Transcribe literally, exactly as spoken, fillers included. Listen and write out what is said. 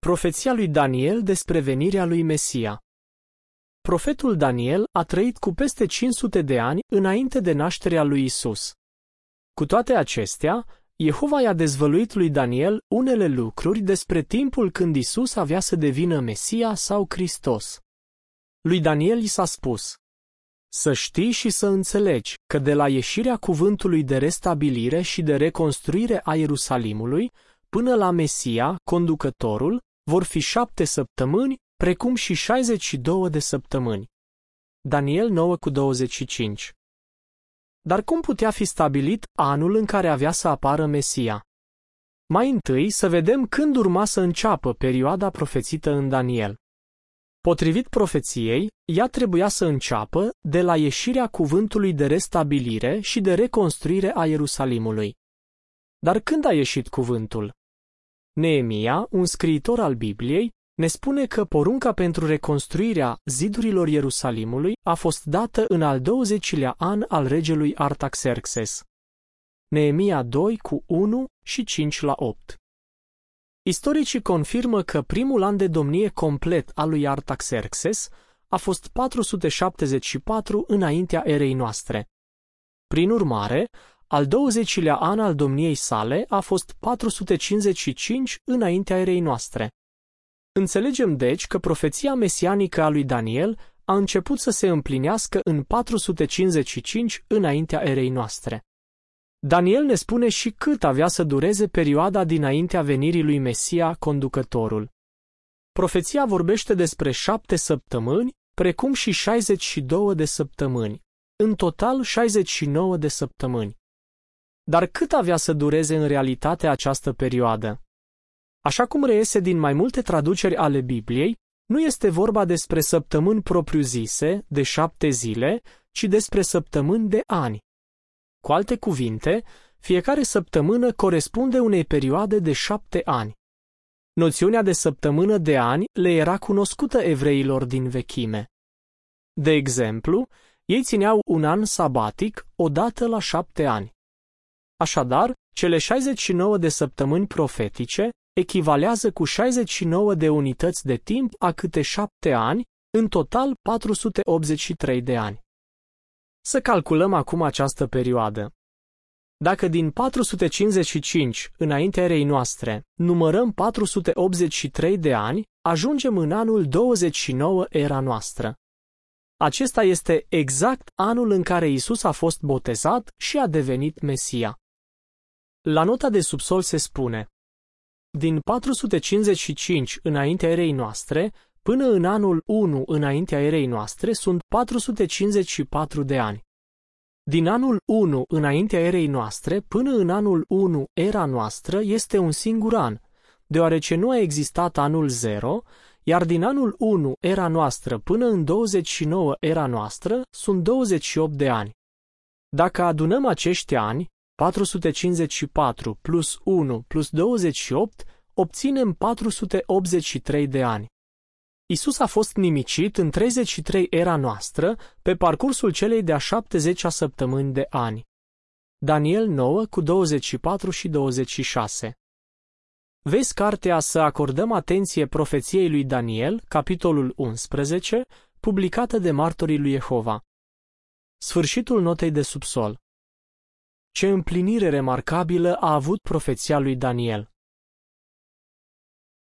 Profeția lui Daniel despre venirea lui Mesia. Profetul Daniel a trăit cu peste cinci sute de ani înainte de nașterea lui Isus. Cu toate acestea, Jehova i-a dezvăluit lui Daniel unele lucruri despre timpul când Isus avea să devină Mesia sau Hristos. Lui Daniel i s-a spus: să știi și să înțelegi că de la ieșirea cuvântului de restabilire și de reconstruire a Ierusalimului până la Mesia, conducătorul, vor fi șapte săptămâni, precum și șaizeci și două de săptămâni. Daniel nouă cu douăzeci și cinci. Dar cum putea fi stabilit anul în care avea să apară Mesia? Mai întâi să vedem când urma să înceapă perioada profețită în Daniel. Potrivit profeției, ea trebuia să înceapă de la ieșirea cuvântului de restabilire și de reconstruire a Ierusalimului. Dar când a ieșit cuvântul? Neemia, un scriitor al Bibliei, ne spune că porunca pentru reconstruirea zidurilor Ierusalimului a fost dată în al douăzecilea an al regelui Artaxerxes. Neemia doi cu unu și cinci la opt. Istoricii confirmă că primul an de domnie complet al lui Artaxerxes a fost patru sute șaptezeci și patru înaintea erei noastre. Prin urmare, al douăzecilea an al domniei sale a fost patru sute cincizeci și cinci înaintea erei noastre. Înțelegem deci că profeția mesianică a lui Daniel a început să se împlinească în patru sute cincizeci și cinci înaintea erei noastre. Daniel ne spune și cât avea să dureze perioada dinaintea venirii lui Mesia, conducătorul. Profeția vorbește despre șapte săptămâni, precum și șaizeci și două de săptămâni, în total șaizeci și nouă de săptămâni. Dar cât avea să dureze în realitate această perioadă? Așa cum reiese din mai multe traduceri ale Bibliei, nu este vorba despre săptămâni propriu-zise, de șapte zile, ci despre săptămâni de ani. Cu alte cuvinte, fiecare săptămână corespunde unei perioade de șapte ani. Noțiunea de săptămână de ani le era cunoscută evreilor din vechime. De exemplu, ei țineau un an sabatic odată la șapte ani. Așadar, cele șaizeci și nouă de săptămâni profetice echivalează cu șaizeci și nouă de unități de timp a câte șapte ani, în total patru sute optzeci și trei de ani. Să calculăm acum această perioadă. Dacă din patru sute cincizeci și cinci înaintea erei noastre numărăm patru sute optzeci și trei de ani, ajungem în anul douăzeci și nouă era noastră. Acesta este exact anul în care Isus a fost botezat și a devenit Mesia. La nota de subsol se spune: din patru sute cincizeci și cinci înaintea erei noastre până în anul unu înaintea erei noastre sunt patru sute cincizeci și patru de ani. Din anul unu înaintea erei noastre până în anul unu era noastră este un singur an, deoarece nu a existat anul zero, iar din anul unu era noastră până în douăzeci și nouă era noastră sunt douăzeci și opt de ani. Dacă adunăm acești ani, patru sute cincizeci și patru plus unu plus douăzeci și opt, obținem patru sute optzeci și trei de ani. Isus a fost nimicit în treizeci și trei era noastră, pe parcursul celei de-a șaptezecea săptămâni de ani. Daniel nouă cu douăzeci și patru și douăzeci și șase. Vezi cartea Să acordăm atenție profeției lui Daniel, capitolul unsprezece, publicată de Martorii lui Jehova. Sfârșitul notei de subsol. Ce împlinire remarcabilă a avut profeția lui Daniel!